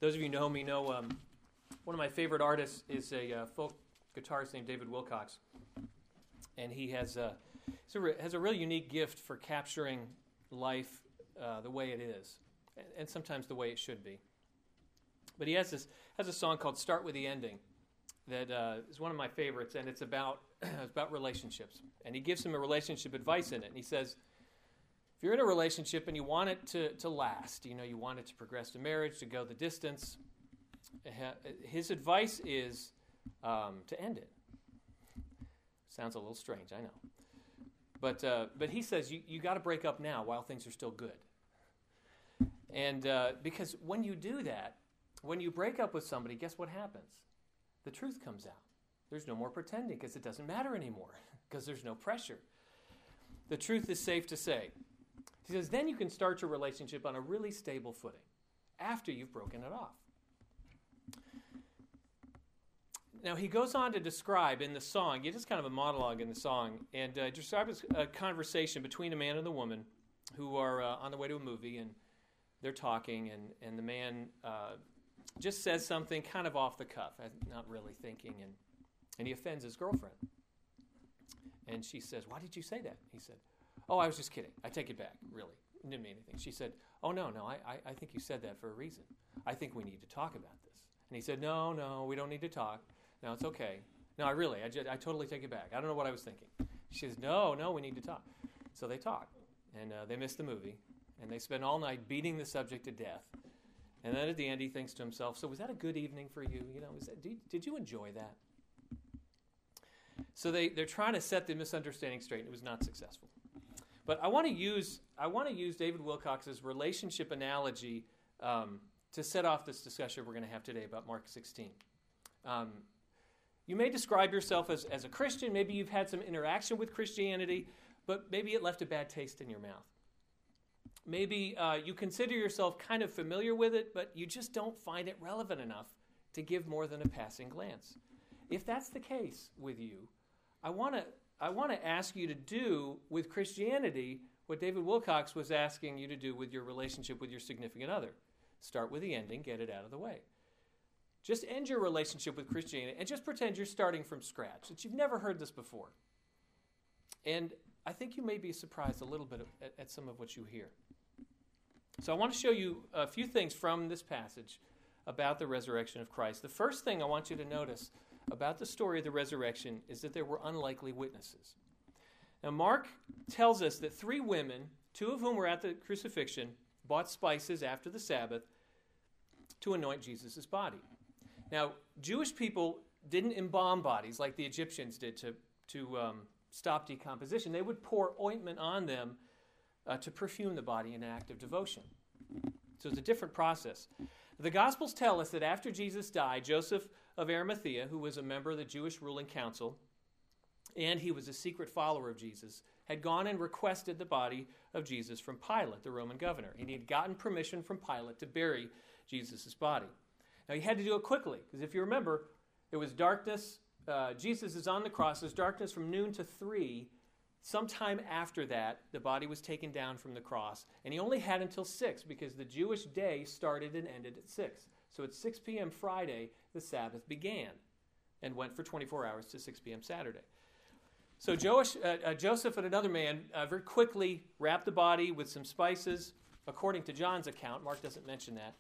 Those of you who know me know one of my favorite artists is a folk guitarist named David Wilcox. And he has a real unique gift for capturing life the way it is, and sometimes the way it should be. But he has a song called "Start with the Ending" that is one of my favorites, and it's about relationships. And he gives some relationship advice in it. And he says, if you're in a relationship and you want it to last, you want it to progress to marriage, to go the distance, his advice is to end it. Sounds a little strange, I know. But he says you got to break up now while things are still good. And because when you do that, when you break up with somebody, guess what happens? The truth comes out. There's no more pretending because it doesn't matter anymore because there's no pressure. The truth is safe to say. He says then you can start your relationship on a really stable footing after you've broken it off. Now, he goes on to describe in the song, it's just kind of a monologue in the song, and describes a conversation between a man and a woman who are on the way to a movie, and they're talking, and the man just says something kind of off the cuff, not really thinking, and he offends his girlfriend. And she says, "Why did you say that?" He said, "Oh, I was just kidding. I take it back, really. It didn't mean anything." She said, "Oh, no, I think you said that for a reason. I think we need to talk about this." And he said, No, we don't need to talk. No, it's okay. No, I totally take it back. I don't know what I was thinking." She says, No, we need to talk. So they talk, and they miss the movie, and they spend all night beating the subject to death. And then at the end, he thinks to himself, "So was that a good evening for you? Did you enjoy that?" So they're trying to set the misunderstanding straight, and it was not successful. But I want to use David Wilcox's relationship analogy to set off this discussion we're going to have today about Mark 16. You may describe yourself as a Christian. Maybe you've had some interaction with Christianity, but maybe it left a bad taste in your mouth. Maybe you consider yourself kind of familiar with it, but you just don't find it relevant enough to give more than a passing glance. If that's the case with you, I want to ask you to do with Christianity what David Wilcox was asking you to do with your relationship with your significant other. Start with the ending, get it out of the way. Just end your relationship with Christianity and just pretend you're starting from scratch, that you've never heard this before. And I think you may be surprised a little bit at some of what you hear. So I want to show you a few things from this passage about the resurrection of Christ. The first thing I want you to notice about the story of the resurrection is that there were unlikely witnesses. Now, Mark tells us that 3 women, 2 of whom were at the crucifixion, bought spices after the Sabbath to anoint Jesus' body. Now, Jewish people didn't embalm bodies like the Egyptians did to stop decomposition. They would pour ointment on them to perfume the body in an act of devotion. So it's a different process. The Gospels tell us that after Jesus died, Joseph of Arimathea, who was a member of the Jewish ruling council, and he was a secret follower of Jesus, had gone and requested the body of Jesus from Pilate, the Roman governor. And he had gotten permission from Pilate to bury Jesus' body. Now, he had to do it quickly, because if you remember, it was darkness. Jesus is on the cross. There's darkness from noon to 3. Sometime after that, the body was taken down from the cross. And he only had until 6, because the Jewish day started and ended at 6. So at 6 p.m. Friday, the Sabbath began and went for 24 hours to 6 p.m. Saturday. So Joseph and another man very quickly wrapped the body with some spices, according to John's account. Mark doesn't mention that.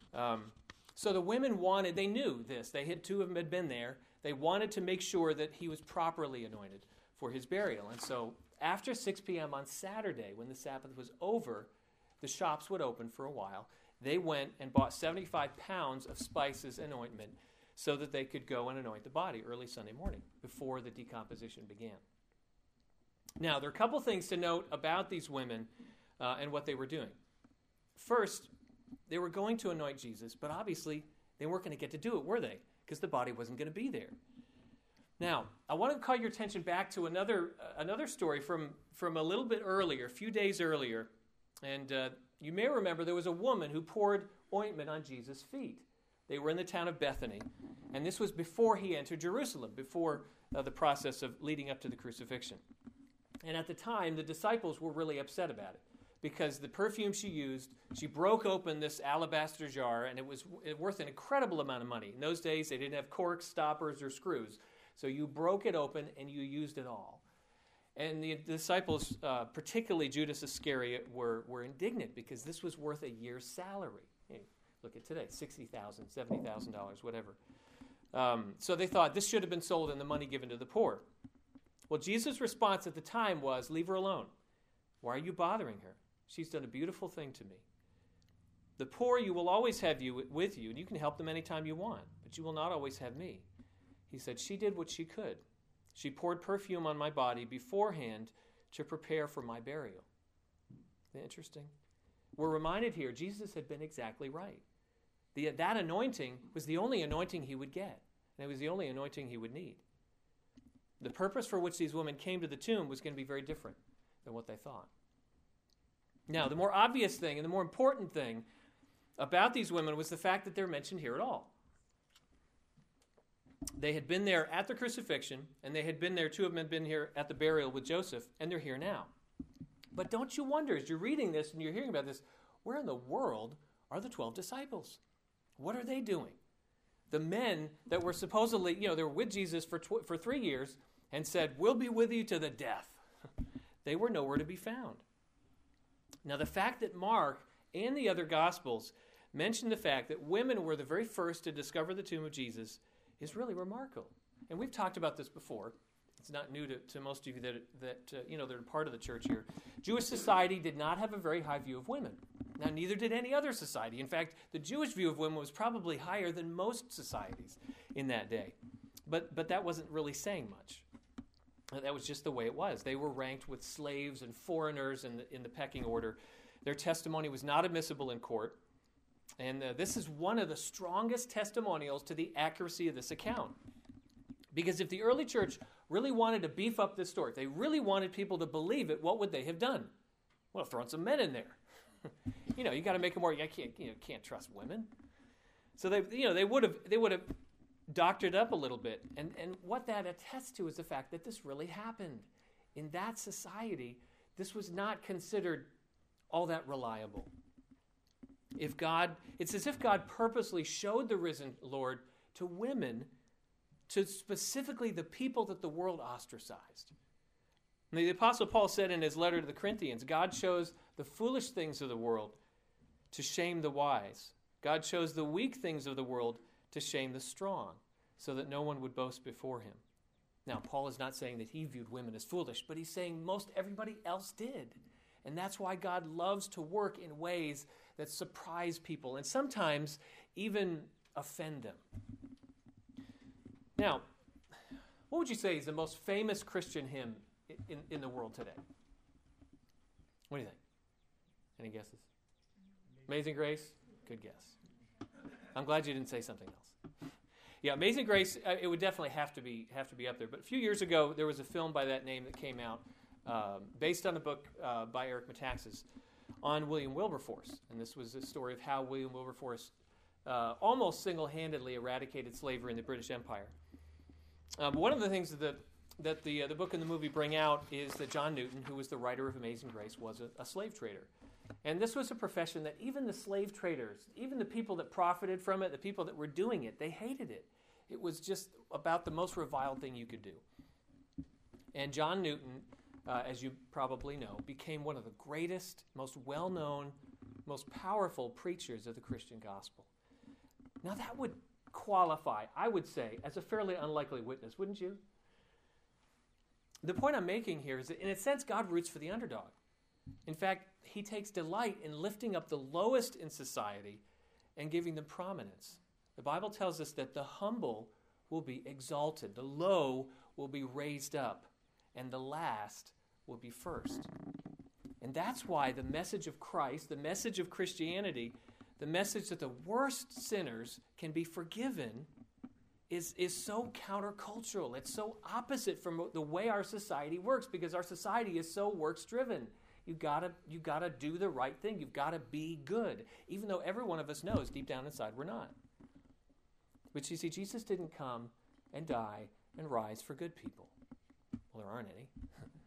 So the women they knew this. 2 of them had been there. They wanted to make sure that he was properly anointed for his burial. And so after 6 p.m. on Saturday, when the Sabbath was over, the shops would open for a while. They went and bought 75 pounds of spices and ointment so that they could go and anoint the body early Sunday morning before the decomposition began. Now, there are a couple things to note about these women and what they were doing. First, they were going to anoint Jesus, but obviously they weren't going to get to do it, were they? Because the body wasn't going to be there. Now, I want to call your attention back to another story from a little bit earlier, a few days earlier. And you may remember there was a woman who poured ointment on Jesus' feet. They were in the town of Bethany. And this was before he entered Jerusalem, before the process of leading up to the crucifixion. And at the time, the disciples were really upset about it because the perfume she used, she broke open this alabaster jar, and it was worth an incredible amount of money. In those days, they didn't have corks, stoppers, or screws. So you broke it open, and you used it all. And the disciples, particularly Judas Iscariot, were indignant because this was worth a year's salary. Hey, look at today, $60,000, $70,000, whatever. So they thought this should have been sold and the money given to the poor. Well, Jesus' response at the time was, leave her alone. Why are you bothering her? She's done a beautiful thing to me. The poor you will always have with you, and you can help them anytime you want, but you will not always have me. He said, she did what she could. She poured perfume on my body beforehand to prepare for my burial. Isn't that interesting? We're reminded here, Jesus had been exactly right. That anointing was the only anointing he would get, and it was the only anointing he would need. The purpose for which these women came to the tomb was going to be very different than what they thought. Now, the more obvious thing and the more important thing about these women was the fact that they're mentioned here at all. They had been there at the crucifixion, and they had been there, two of them had been here at the burial with Joseph, and they're here now. But don't you wonder, as you're reading this and you're hearing about this, where in the world are the 12 disciples? What are they doing? The men that were supposedly, they were with Jesus for 3 years and said, we'll be with you to the death. They were nowhere to be found. Now, the fact that Mark and the other Gospels mention the fact that women were the very first to discover the tomb of Jesus is really remarkable. And we've talked about this before. It's not new to most of you that are part of the church here. Jewish society did not have a very high view of women. Now, neither did any other society. In fact, the Jewish view of women was probably higher than most societies in that day. But that wasn't really saying much. That was just the way it was. They were ranked with slaves and foreigners in the pecking order. Their testimony was not admissible in court. And this is one of the strongest testimonials to the accuracy of this account. Because if the early church really wanted to beef up this story, if they really wanted people to believe it, what would they have done? Well, thrown some men in there. You got to make them more. You can't trust women. So they would have doctored up a little bit. And what that attests to is the fact that this really happened. In that society, this was not considered all that reliable. It's as if God purposely showed the risen Lord to women, to specifically the people that the world ostracized. And the Apostle Paul said in his letter to the Corinthians, God shows the foolish things of the world to shame the wise. God shows the weak things of the world to shame the strong, so that no one would boast before him. Now, Paul is not saying that he viewed women as foolish, but he's saying most everybody else did. And that's why God loves to work in ways that surprise people and sometimes even offend them. Now, what would you say is the most famous Christian hymn in the world today? What do you think? Any guesses? Amazing Grace? Good guess. I'm glad you didn't say something else. Yeah, Amazing Grace, it would definitely have to be up there. But a few years ago, there was a film by that name that came out based on a book by Eric Metaxas on William Wilberforce. And this was a story of how William Wilberforce almost single-handedly eradicated slavery in the British Empire. One of the things that the book and the movie bring out is that John Newton, who was the writer of Amazing Grace, was a slave trader. And this was a profession that even the slave traders, even the people that profited from it, the people that were doing it, they hated it. It was just about the most reviled thing you could do. And John Newton, as you probably know, became one of the greatest, most well-known, most powerful preachers of the Christian gospel. Now that would qualify, I would say, as a fairly unlikely witness, wouldn't you? The point I'm making here is that, in a sense, God roots for the underdog. In fact, he takes delight in lifting up the lowest in society and giving them prominence. The Bible tells us that the humble will be exalted, the low will be raised up, and the last will be first. And that's why the message of Christ, the message of Christianity, the message that the worst sinners can be forgiven is so countercultural. It's so opposite from the way our society works, because our society is so works-driven. You gotta do the right thing. You've got to be good, even though every one of us knows deep down inside we're not. But you see, Jesus didn't come and die and rise for good people. Well, there aren't any.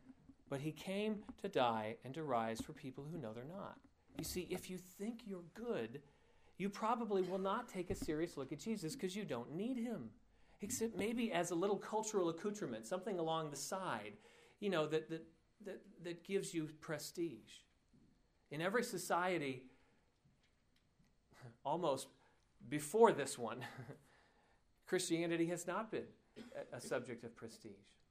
but he came to die and to rise for people who know they're not. You see, if you think you're good, you probably will not take a serious look at Jesus because you don't need him. Except maybe as a little cultural accoutrement, something along the side, that gives you prestige. In every society, almost before this one, Christianity has not been a subject of prestige.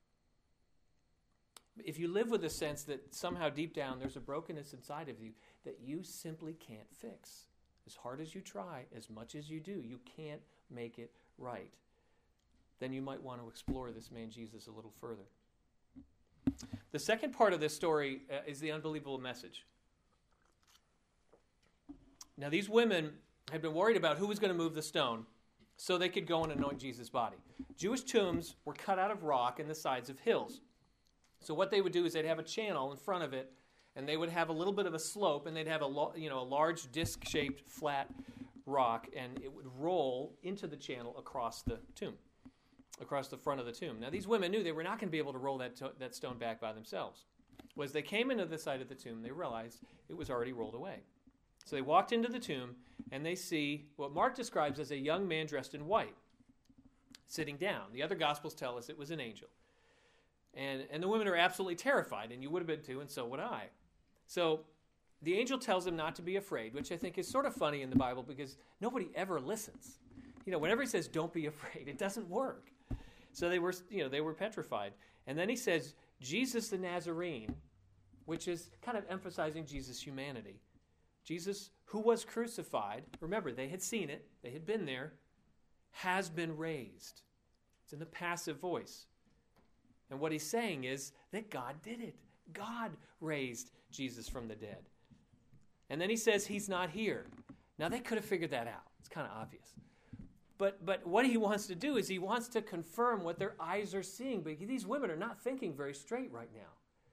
If you live with a sense that somehow deep down there's a brokenness inside of you that you simply can't fix, as hard as you try, as much as you do, you can't make it right, then you might want to explore this man Jesus a little further. The second part of this story is the unbelievable message. Now, these women had been worried about who was going to move the stone so they could go and anoint Jesus' body. Jewish tombs were cut out of rock in the sides of hills. So what they would do is they'd have a channel in front of it, and they would have a little bit of a slope, and they'd have a large disc-shaped flat rock, and it would roll into the channel across the tomb, across the front of the tomb. Now, these women knew they were not going to be able to roll that stone back by themselves. Well, as they came into the side of the tomb, they realized it was already rolled away. So they walked into the tomb, and they see what Mark describes as a young man dressed in white, sitting down. The other Gospels tell us it was an angel. And the women are absolutely terrified, and you would have been too, and so would I. So the angel tells them not to be afraid, which I think is sort of funny in the Bible because nobody ever listens. Whenever he says, don't be afraid, it doesn't work. So they were petrified. And then he says, Jesus the Nazarene, which is kind of emphasizing Jesus' humanity. Jesus, who was crucified, remember, they had seen it, they had been there, has been raised. It's in the passive voice. And what he's saying is that God did it. God raised Jesus from the dead. And then he says he's not here. Now, they could have figured that out. It's kind of obvious. But what he wants to do is he wants to confirm what their eyes are seeing. But these women are not thinking very straight right now.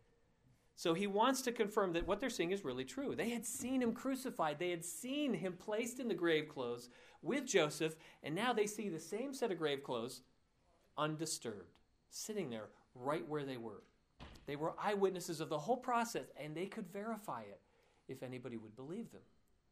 So he wants to confirm that what they're seeing is really true. They had seen him crucified. They had seen him placed in the grave clothes with Joseph. And now they see the same set of grave clothes undisturbed, sitting there right where they were. They were eyewitnesses of the whole process, and they could verify it if anybody would believe them.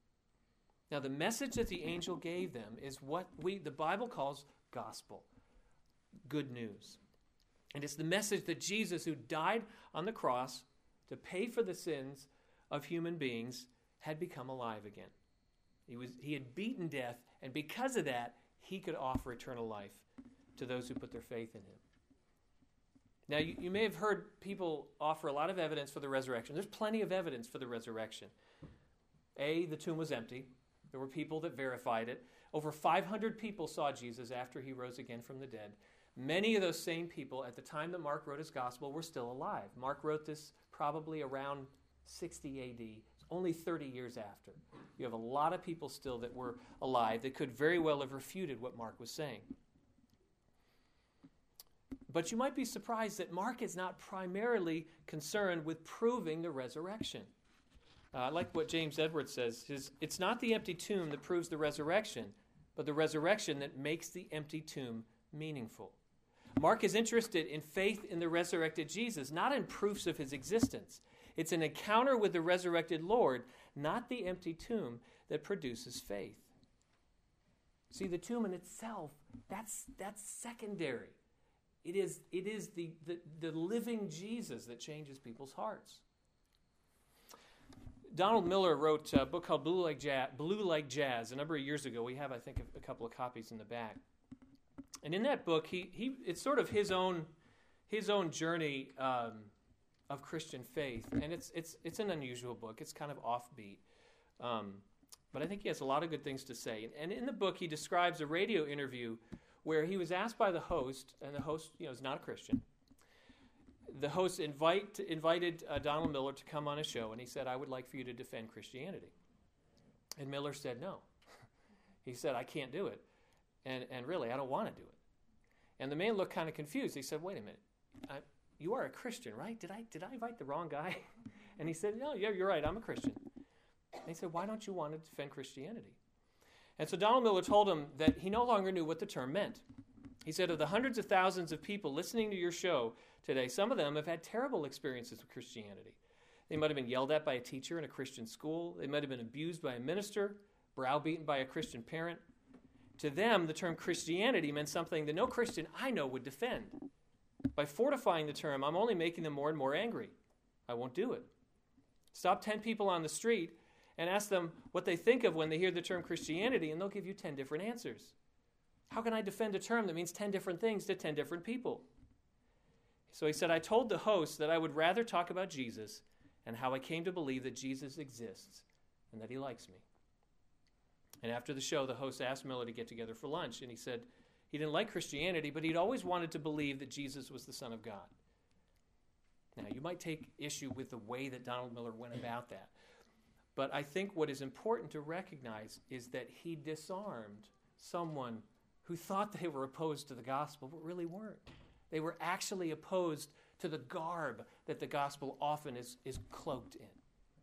Now, the message that the angel gave them is what the Bible calls gospel, good news. And it's the message that Jesus, who died on the cross to pay for the sins of human beings, had become alive again. He had beaten death, and because of that, he could offer eternal life to those who put their faith in him. Now, you may have heard people offer a lot of evidence for the resurrection. There's plenty of evidence for the resurrection. The tomb was empty. There were people that verified it. Over 500 people saw Jesus after he rose again from the dead. Many of those same people, at the time that Mark wrote his gospel, were still alive. Mark wrote this probably around 60 A.D., only 30 years after. You have a lot of people still that were alive that could very well have refuted what Mark was saying. But you might be surprised that Mark is not primarily concerned with proving the resurrection. I like what James Edwards says. It's not the empty tomb that proves the resurrection, but the resurrection that makes the empty tomb meaningful. Mark is interested in faith in the resurrected Jesus, not in proofs of his existence. It's an encounter with the resurrected Lord, not the empty tomb, that produces faith. See, the tomb in itself, that's secondary. It is the living Jesus that changes people's hearts. Donald Miller wrote a book called Blue Like Jazz a number of years ago. We have, I think, a couple of copies in the back. And in that book, it's sort of his own journey of Christian faith, and it's an unusual book. It's kind of offbeat, but I think he has a lot of good things to say. And in the book, he describes a radio interview where he was asked by the host, and the host, is not a Christian. The host invited Donald Miller to come on a show, and he said, "I would like for you to defend Christianity." And Miller said, "No." He said, "I can't do it, and really, I don't want to do it." And the man looked kind of confused. He said, "Wait a minute, you are a Christian, right? Did I invite the wrong guy?" And he said, "No, yeah, you're right. I'm a Christian." And he said, "Why don't you want to defend Christianity?" And so Donald Miller told him that he no longer knew what the term meant. He said, of the hundreds of thousands of people listening to your show today, some of them have had terrible experiences with Christianity. They might have been yelled at by a teacher in a Christian school. They might have been abused by a minister, browbeaten by a Christian parent. To them, the term Christianity meant something that no Christian I know would defend. By fortifying the term, I'm only making them more and more angry. I won't do it. Stop 10 people on the street and ask them what they think of when they hear the term Christianity, and they'll give you 10 different answers. How can I defend a term that means 10 different things to 10 different people? So he said, I told the host that I would rather talk about Jesus and how I came to believe that Jesus exists and that he likes me. And after the show, the host asked Miller to get together for lunch, and he said he didn't like Christianity, but he'd always wanted to believe that Jesus was the Son of God. Now, you might take issue with the way that Donald Miller went about that, but I think what is important to recognize is that he disarmed someone who thought they were opposed to the gospel, but really weren't. They were actually opposed to the garb that the gospel often is cloaked in.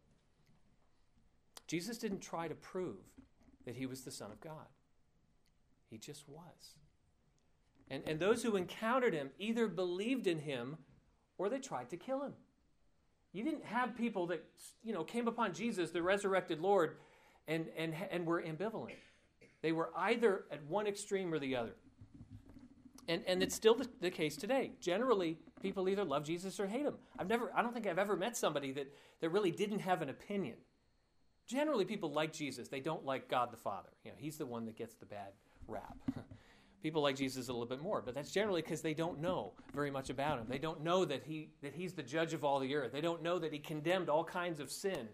Jesus didn't try to prove that he was the Son of God. He just was. And those who encountered him either believed in him or they tried to kill him. You didn't have people that, came upon Jesus, the resurrected Lord, and were ambivalent. They were either at one extreme or the other. And it's still the case today. Generally, people either love Jesus or hate him. I don't think I've ever met somebody that really didn't have an opinion. Generally, people like Jesus. They don't like God the Father. He's the one that gets the bad rap. People like Jesus a little bit more, but that's generally because they don't know very much about him. They don't know that he's the judge of all the earth. They don't know that he condemned all kinds of sin.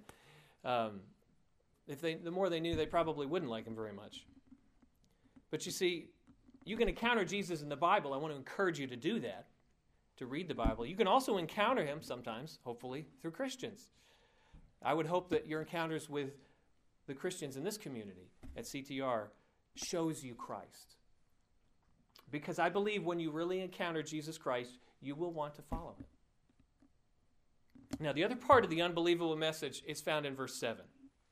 The more they knew, they probably wouldn't like him very much. But you see, you can encounter Jesus in the Bible. I want to encourage you to do that, to read the Bible. You can also encounter him sometimes, hopefully, through Christians. I would hope that your encounters with the Christians in this community at CTR shows you Christ. Because I believe when you really encounter Jesus Christ, you will want to follow him. Now, the other part of the unbelievable message is found in verse 7.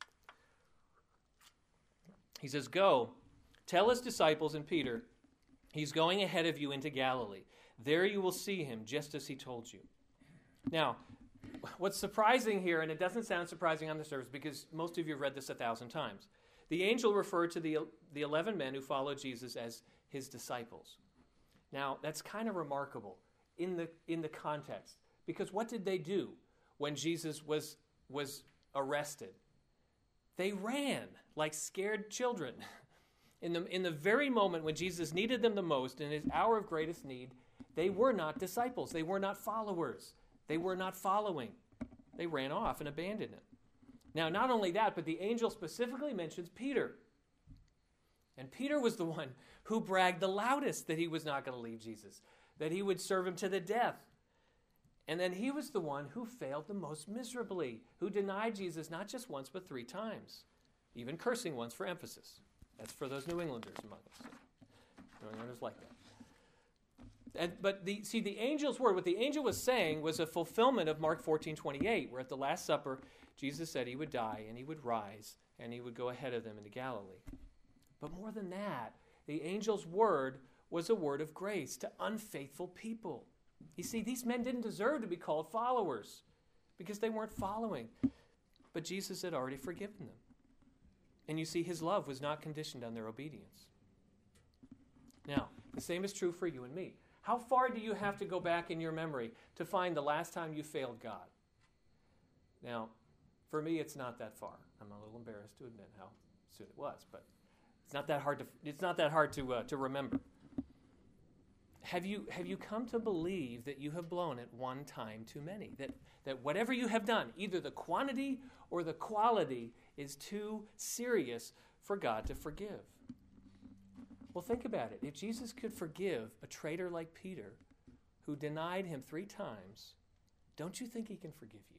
He says, go, tell his disciples and Peter, he's going ahead of you into Galilee. There you will see him, just as he told you. Now, what's surprising here, and it doesn't sound surprising on the surface because most of you have read this 1,000 times, the angel referred to the 11 men who followed Jesus as his disciples. Now, that's kind of remarkable in the context, because what did they do when Jesus was arrested? They ran like scared children. In the very moment when Jesus needed them the most, in his hour of greatest need, they were not disciples. They were not followers. They were not following. They ran off and abandoned him. Now, not only that, but the angel specifically mentions Peter. And Peter was the one who bragged the loudest that he was not going to leave Jesus, that he would serve him to the death. And then he was the one who failed the most miserably, who denied Jesus not just once, but 3 times, even cursing once for emphasis. That's for those New Englanders among us. New Englanders like that. But the angel's word, what the angel was saying was a fulfillment of Mark 14:28, where at the Last Supper, Jesus said he would die and he would rise and he would go ahead of them into Galilee. But more than that, the angel's word was a word of grace to unfaithful people. You see, these men didn't deserve to be called followers because they weren't following. But Jesus had already forgiven them. And you see, his love was not conditioned on their obedience. Now, the same is true for you and me. How far do you have to go back in your memory to find the last time you failed God? Now, for me, it's not that far. I'm a little embarrassed to admit how soon it was, but it's not that hard to remember. Have you come to believe that you have blown it one time too many? That whatever you have done, either the quantity or the quality, is too serious for God to forgive? Well, think about it. If Jesus could forgive a traitor like Peter, who denied him 3 times, don't you think he can forgive you?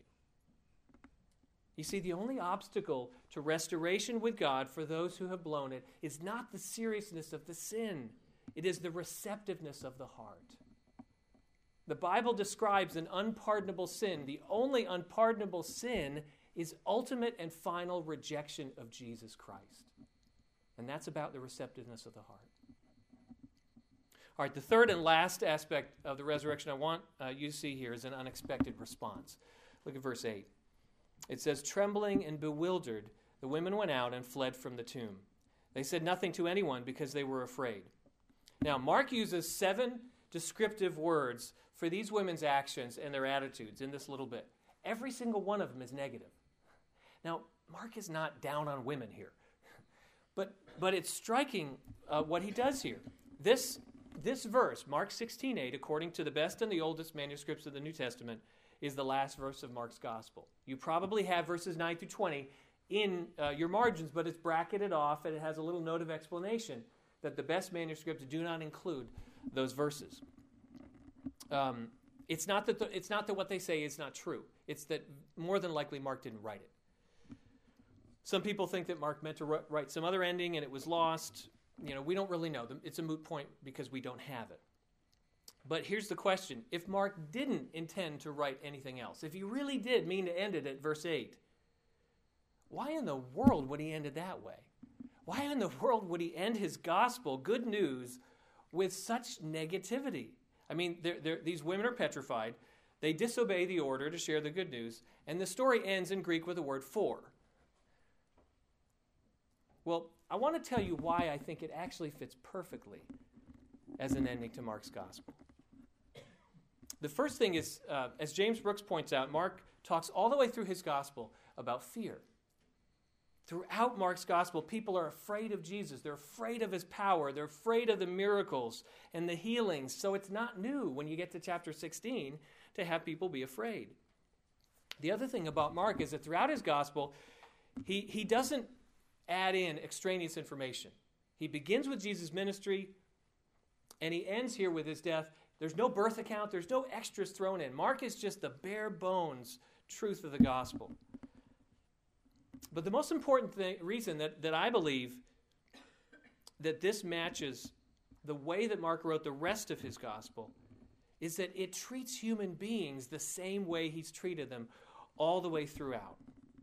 You see, the only obstacle to restoration with God for those who have blown it is not the seriousness of the sin. It is the receptiveness of the heart. The Bible describes an unpardonable sin. The only unpardonable sin is ultimate and final rejection of Jesus Christ. And that's about the receptiveness of the heart. All right, the third and last aspect of the resurrection I want you to see here is an unexpected response. Look at verse 8. It says, "Trembling and bewildered, the women went out and fled from the tomb. They said nothing to anyone because they were afraid." Now, Mark uses 7 descriptive words for these women's actions and their attitudes in this little bit. Every single one of them is negative. Now, Mark is not down on women here, but it's striking what he does here. This verse, Mark 16:8, according to the best and the oldest manuscripts of the New Testament, is the last verse of Mark's gospel. You probably have verses 9 through 20 in your margins, but it's bracketed off, and it has a little note of explanation that the best manuscripts do not include those verses. It's not that what they say is not true. It's that more than likely Mark didn't write it. Some people think that Mark meant to write some other ending and it was lost. We don't really know. It's a moot point because we don't have it. But here's the question. If Mark didn't intend to write anything else, if he really did mean to end it at verse 8, why in the world would he end it that way? Why in the world would he end his gospel, good news, with such negativity? I mean, these women are petrified. They disobey the order to share the good news, and the story ends in Greek with the word "for." Well, I want to tell you why I think it actually fits perfectly as an ending to Mark's gospel. The first thing is, as James Brooks points out, Mark talks all the way through his gospel about fear. Throughout Mark's gospel, people are afraid of Jesus. They're afraid of his power. They're afraid of the miracles and the healings. So it's not new when you get to chapter 16 to have people be afraid. The other thing about Mark is that throughout his gospel, he doesn't add in extraneous information. He begins with Jesus' ministry, and he ends here with his death. There's no birth account. There's no extras thrown in. Mark is just the bare bones truth of the gospel. But the most important reason that I believe that this matches the way that Mark wrote the rest of his gospel is that it treats human beings the same way he's treated them all the way throughout.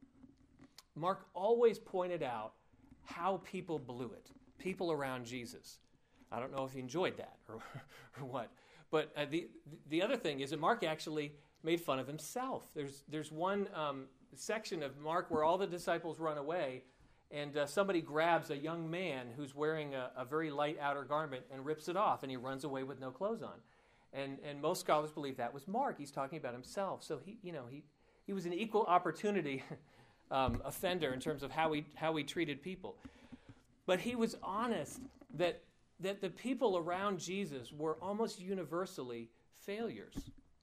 Mark always pointed out how people blew it, people around Jesus. I don't know if he enjoyed that or what. But the other thing is that Mark actually made fun of himself. There's one section of Mark where all the disciples run away, and somebody grabs a young man who's wearing a very light outer garment and rips it off, and he runs away with no clothes on. And most scholars believe that was Mark. He's talking about himself. So he was an equal opportunity offender in terms of how he treated people. But he was honest that the people around Jesus were almost universally failures.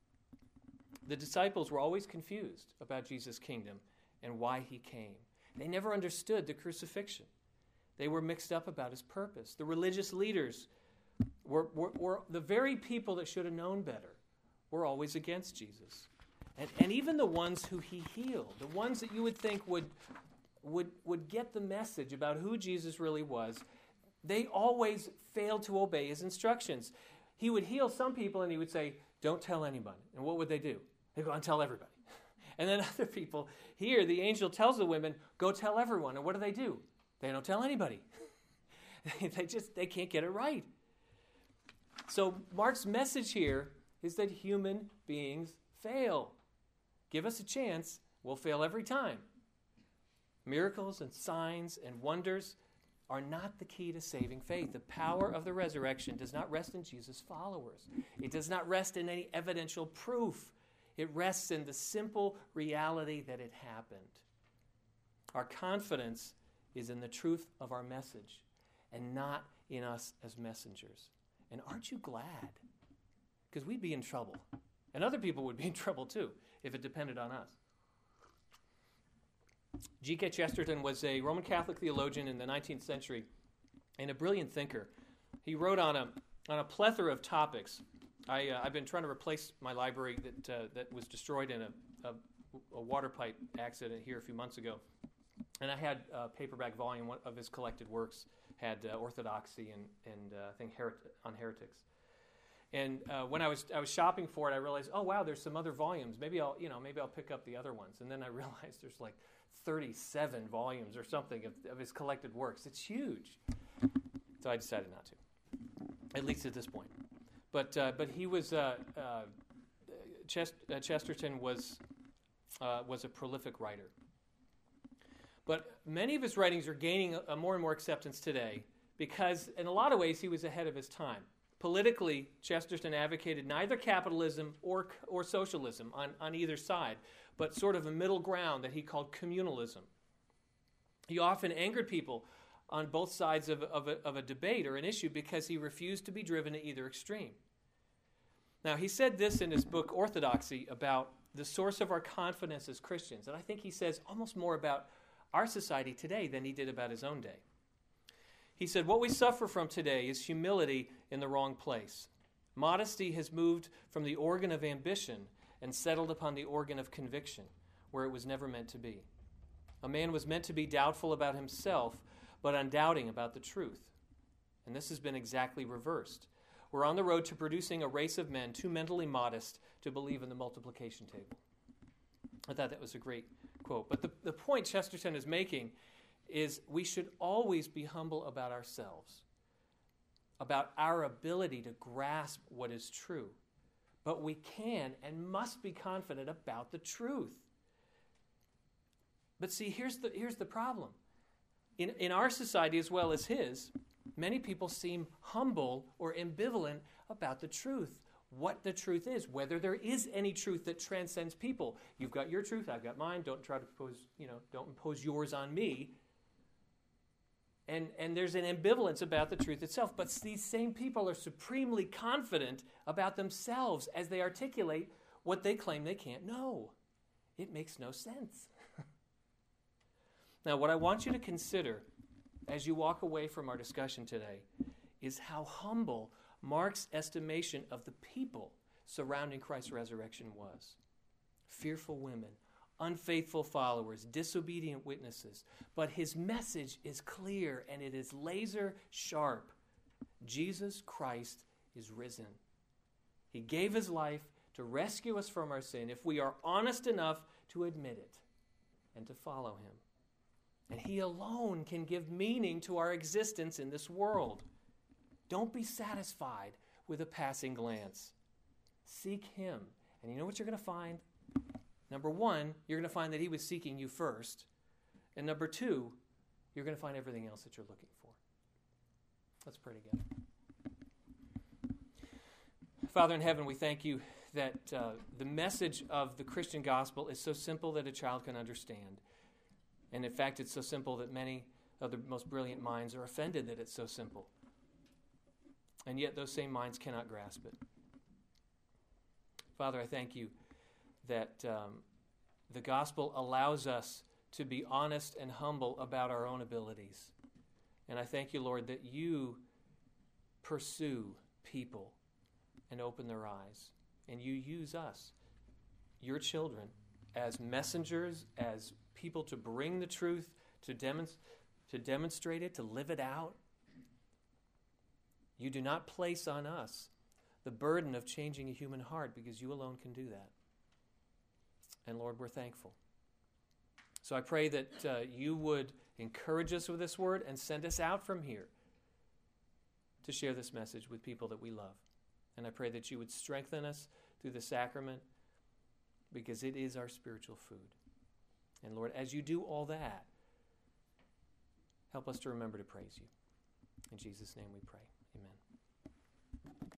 The disciples were always confused about Jesus' kingdom and why he came. They never understood the crucifixion. They were mixed up about his purpose. The religious leaders were the very people that should have known better, were always against Jesus. And even the ones who he healed, the ones that you would think would get the message about who Jesus really was, they always failed to obey his instructions. He would heal some people and he would say, "Don't tell anybody." And what would they do? They go and tell everybody. And then other people, here the angel tells the women, "Go tell everyone." And what do? They don't tell anybody. They can't get it right. So Mark's message here is that human beings fail. Give us a chance, we'll fail every time. Miracles and signs and wonders are not the key to saving faith. The power of the resurrection does not rest in Jesus' followers. It does not rest in any evidential proof. It rests in the simple reality that it happened. Our confidence is in the truth of our message and not in us as messengers. And aren't you glad? Because we'd be in trouble. And other people would be in trouble too if it depended on us. G.K. Chesterton was a Roman Catholic theologian in the 19th century and a brilliant thinker. He wrote on a plethora of topics. I've been trying to replace my library that was destroyed in a water pipe accident here a few months ago. And I had a paperback volume of his collected works, had Orthodoxy and I think on heretics. And when I was shopping for it, I realized, oh wow, there's some other volumes. Maybe I'll pick up the other ones. And then I realized there's like 37 volumes or something of his collected works. It's huge. So I decided not to. at least at this point. But he was Chesterton was a prolific writer. But many of his writings are gaining a more and more acceptance today because, in a lot of ways, he was ahead of his time. Politically, Chesterton advocated neither capitalism or socialism on either side, but sort of a middle ground that he called communalism. He often angered people on both sides of a debate or an issue because he refused to be driven to either extreme. Now, he said this in his book Orthodoxy about the source of our confidence as Christians, and I think he says almost more about our society today than he did about his own day. He said, what we suffer from today is humility in the wrong place. Modesty has moved from the organ of ambition and settled upon the organ of conviction, where it was never meant to be. A man was meant to be doubtful about himself, but undoubting about the truth. And this has been exactly reversed. We're on the road to producing a race of men too mentally modest to believe in the multiplication table. I thought that was a great quote. But the point Chesterton is making is we should always be humble about ourselves, about our ability to grasp what is true. But we can and must be confident about the truth. But see, here's the problem. In our society as well as his, many people seem humble or ambivalent about the truth, what the truth is, whether there is any truth that transcends people. You've got your truth, I've got mine. Don't try to don't impose yours on me. And there's an ambivalence about the truth itself. But these same people are supremely confident about themselves as they articulate what they claim they can't know. It makes no sense. Now, what I want you to consider as you walk away from our discussion today is how humble Mark's estimation of the people surrounding Christ's resurrection was. Fearful women, unfaithful followers, disobedient witnesses. But his message is clear and it is laser sharp. Jesus Christ is risen. He gave his life to rescue us from our sin if we are honest enough to admit it and to follow him. And he alone can give meaning to our existence in this world. Don't be satisfied with a passing glance. Seek him. And you know what you're going to find? Number one, you're going to find that he was seeking you first. And number two, you're going to find everything else that you're looking for. Let's pray together. Father in heaven, we thank you that the message of the Christian gospel is so simple that a child can understand. And in fact, it's so simple that many of the most brilliant minds are offended that it's so simple. And yet those same minds cannot grasp it. Father, I thank you that the gospel allows us to be honest and humble about our own abilities. And I thank you, Lord, that you pursue people and open their eyes. And you use us, your children, as messengers, as people to bring the truth, to demonstrate it, to live it out. You do not place on us the burden of changing a human heart because you alone can do that. And Lord, we're thankful. So I pray that you would encourage us with this word and send us out from here to share this message with people that we love. And I pray that you would strengthen us through the sacrament because it is our spiritual food. And Lord, as you do all that, help us to remember to praise you. In Jesus' name we pray.